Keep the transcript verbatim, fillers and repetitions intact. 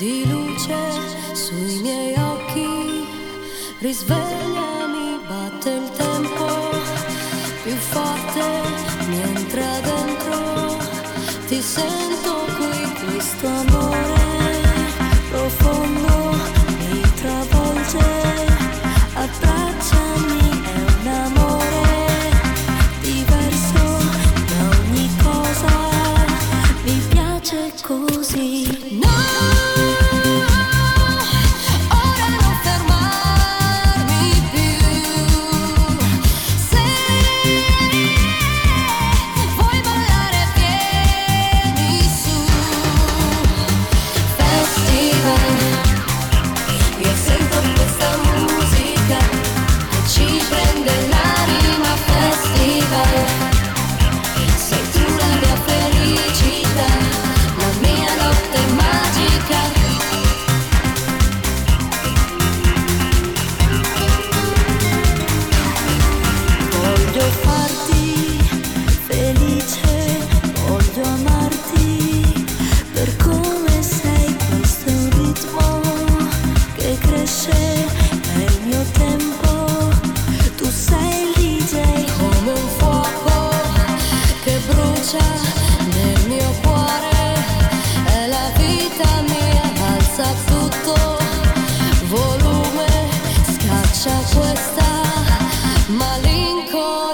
di luce sui miei occhi, risvegliami, batte il tempo più forte, mi entra dentro, ti sento qui, questo amore profondo mi travolge, abbracciami, è un amore diverso da ogni cosa, mi piace così. No! Nel mio cuore è la vita mia, alza tutto volume, scaccia questa malinconia.